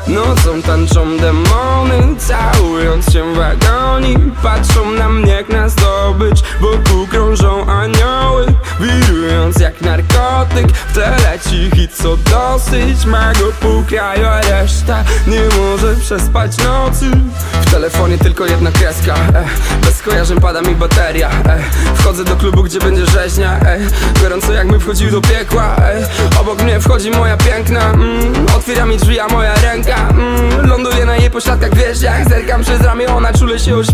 Nocą tańczą demony, całując się w agonii. Patrzą na mnie jak na zdobycz, wokół krążą anioły, wirując jak narkotyk. W tle leci hit, co dosyć ma go pół kraju, a reszta nie może przespać nocy. W telefonie tylko jedna kreska, bez skojarzeń pada mi bateria. Wchodzę do klubu, gdzie będzie rzeźnia, gorąco jakbym wchodził do piekła. Obok mnie wchodzi moja piękna, otwiera mi drzwi, a moja ręka ląduje na jej pośladkach, wiesz jak zerkam przez ramię, ona czule się